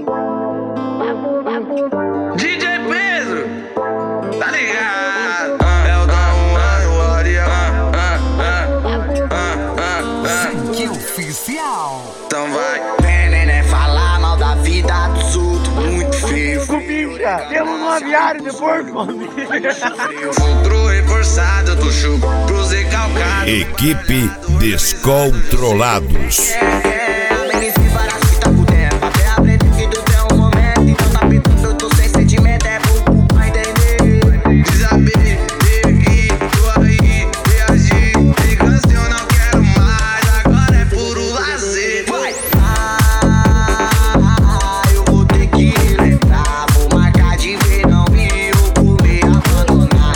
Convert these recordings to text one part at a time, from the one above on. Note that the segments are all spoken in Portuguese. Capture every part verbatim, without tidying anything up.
D J Pedro, tá ligado? É o da um, o Aria. Que oficial. Então vai. Veneno é falar mal da vida dos outros, muito feio. Bicha, temos um aviário de porco, Outro reforçado, do chuco, cruze calcado. Equipe Descontrolados. É, a menina se parece tá com tempo. Até aprender que tudo é um momento. Então tá pintando, eu tô sem sentimento. É pouco pra entender. Desaber, ergui, tô aí, reagi. Vingança eu não quero mais, agora é puro lazer. Vai! Ah, eu vou ter que lembrar. Vou marcar de ver, não me comer, abandonar.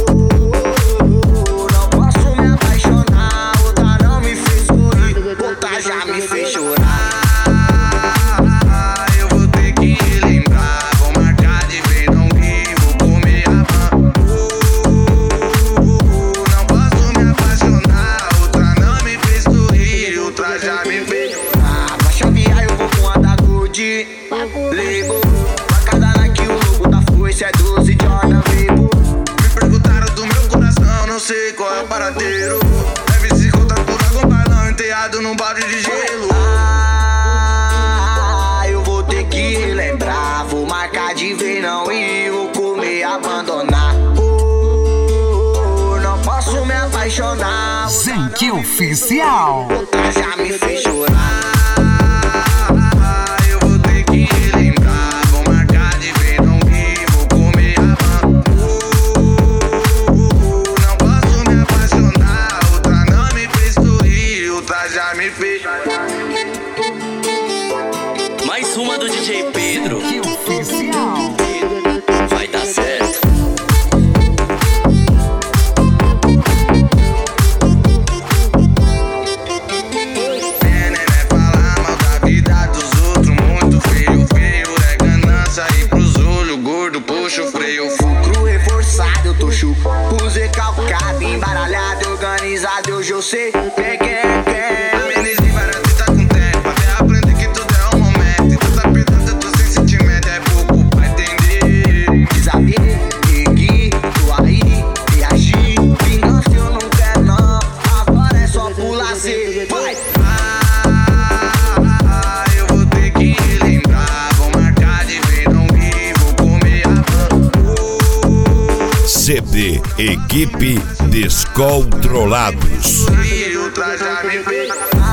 Oh, não posso me apaixonar. Outra não me fez sorrir, outra já me fez chorar. Eu vou ter que lembrar, vou marcar de ver, não rir, vou comer a van. Não posso me apaixonar, outra não me fez sorrir, outra já me fez. Ah, pra chavear eu vou com a da Good Label. Pra cada Nike o logo da foice é doze Jordan Label. Me perguntaram do meu coração, não sei qual é o paradeiro. Deve se contraturar com balão enterrado num balde de gelo. Ah, eu vou ter que lembrar. Vou marcar de ver, não ir, vou comer, abandonar. Oh, não posso me apaixonar. Que oficial. Outra já me fez chorar. Eu vou ter que lembrar, vou marcar de ver, não rir, vou comer a van. Não posso me apaixonar, outra não me fez sorrir, outra já me fez. Mais uma do D J Pedro. Que oficial. Vai dar certo. Veneno é falar mal da vida dos outros, muito feio, feio. É ganância e pros olhos, gordo, puxa o freio. Fulcro reforçado, eu tô chuco. Puse calcado, embaralhado, organizado, hoje eu sei quem quem é quem. Menino parece tá com tempo, até aprender que tudo é um momento. E tu tá perdendo, eu tô sem sentimento, é pouco pra entender. Desaber, ergui, tô aí, reagi. Vingança eu não quero não, agora é só por lazer. Vai! Ah, eu vou ter que lembrar, vou marcar de ver, não rir, vou comer a van. C D Equipe Descontrolados. E outra já me fez.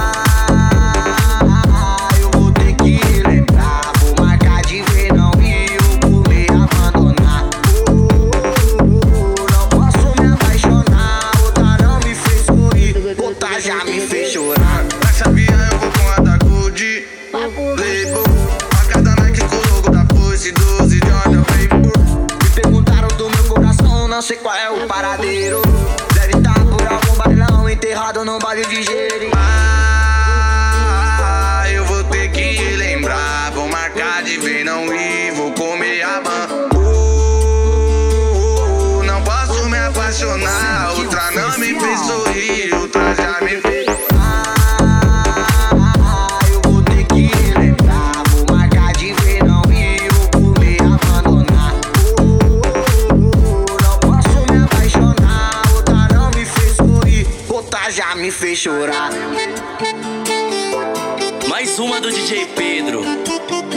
Ah, eu vou ter que lembrar. Vou marcar de ver, não ir, vou comer, abandonar. Oh, não posso me apaixonar. Outra não me fez sorrir, outra já me fez chorar. Pra chavear eu vou com a da Good Label. Pra cada Nike com o logo da foice, doze Jordan Label. Me perguntaram do meu coração, não sei qual é o paradeiro. Deve estar por algum bailão, enterrado num balde de gelo. Ah, eu vou ter que lembrar, vou marcar de ver, não ir, vou comer a van. Oh, não posso me apaixonar, outra não me fez sorrir, outra já me fez. Ah, eu vou ter que lembrar. Vou marcar de ver, não ir, vou comer, abandonar. Oh, não posso me apaixonar. Outra não me fez sorrir, outra já me fez chorar. Mais uma do D J Pedro.